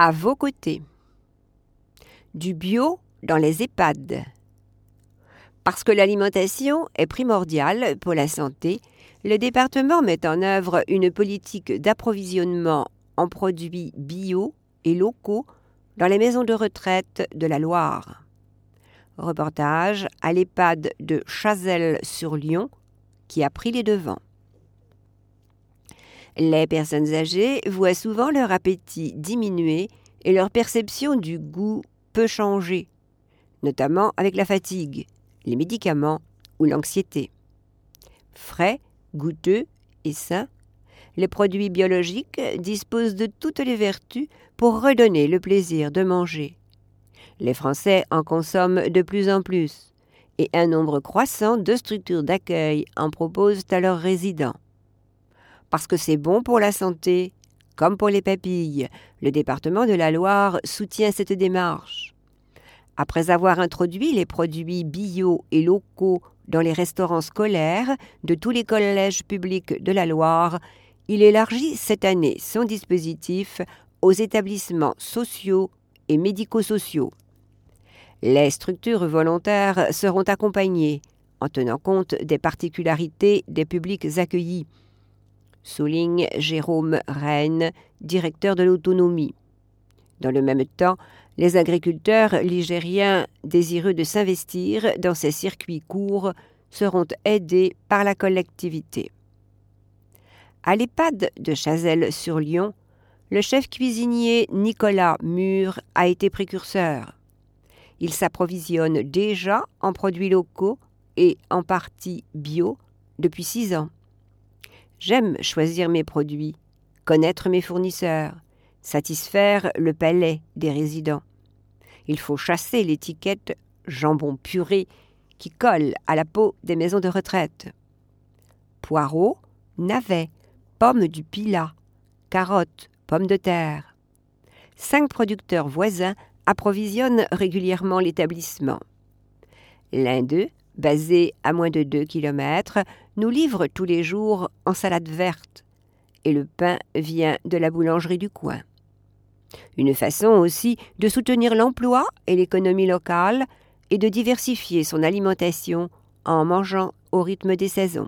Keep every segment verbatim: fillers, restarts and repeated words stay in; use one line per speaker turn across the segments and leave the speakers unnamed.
À vos côtés. Du bio dans les EHPAD. Parce que l'alimentation est primordiale pour la santé, le département met en œuvre une politique d'approvisionnement en produits bio et locaux dans les maisons de retraite de la Loire. Reportage à l'EHPAD de Chazelles-sur-Lyon qui a pris les devants. Les personnes âgées voient souvent leur appétit diminuer et leur perception du goût peut changer, notamment avec la fatigue, les médicaments ou l'anxiété. Frais, goûteux et sains, les produits biologiques disposent de toutes les vertus pour redonner le plaisir de manger. Les Français en consomment de plus en plus et un nombre croissant de structures d'accueil en proposent à leurs résidents. Parce que c'est bon pour la santé, comme pour les papilles, le département de la Loire soutient cette démarche. Après avoir introduit les produits bio et locaux dans les restaurants scolaires de tous les collèges publics de la Loire, il élargit cette année son dispositif aux établissements sociaux et médico-sociaux. Les structures volontaires seront accompagnées en tenant compte des particularités des publics accueillis, souligne Jérôme Rennes, directeur de l'autonomie. Dans le même temps, les agriculteurs ligériens désireux de s'investir dans ces circuits courts seront aidés par la collectivité. À l'EHPAD de Chazelles-sur-Lyon, le chef cuisinier Nicolas Mur a été précurseur. Il s'approvisionne déjà en produits locaux et en partie bio depuis six ans. J'aime choisir mes produits, connaître mes fournisseurs, satisfaire le palais des résidents. Il faut chasser l'étiquette jambon puré qui colle à la peau des maisons de retraite. Poireaux, navets, pommes du Pilat, carottes, pommes de terre. Cinq producteurs voisins approvisionnent régulièrement l'établissement. L'un d'eux, basé à moins de deux kilomètres, nous livre tous les jours en salade verte et le pain vient de la boulangerie du coin. Une façon aussi de soutenir l'emploi et l'économie locale et de diversifier son alimentation en mangeant au rythme des saisons.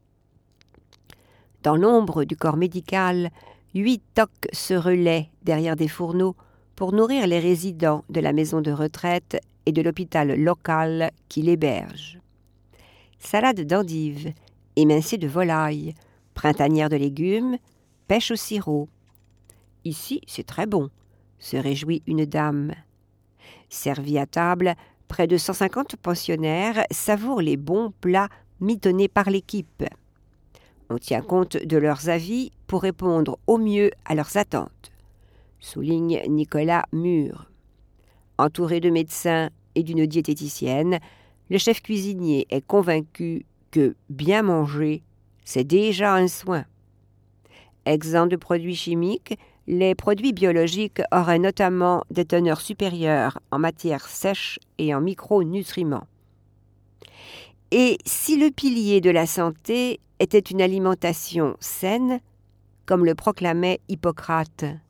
Dans l'ombre du corps médical, huit tocs se relaient derrière des fourneaux pour nourrir les résidents de la maison de retraite et de l'hôpital local qui l'héberge. Salade d'endives, émincée de volaille, printanière de légumes, pêche au sirop. Ici, c'est très bon, se réjouit une dame. Servis à table, près de cent cinquante pensionnaires savourent les bons plats mitonnés par l'équipe. On tient compte de leurs avis pour répondre au mieux à leurs attentes, souligne Nicolas Mur. Entouré de médecins et d'une diététicienne, le chef cuisinier est convaincu que bien manger, c'est déjà un soin. Exempts de produits chimiques, les produits biologiques auraient notamment des teneurs supérieures en matière sèche et en micronutriments. Et si le pilier de la santé était une alimentation saine, comme le proclamait Hippocrate,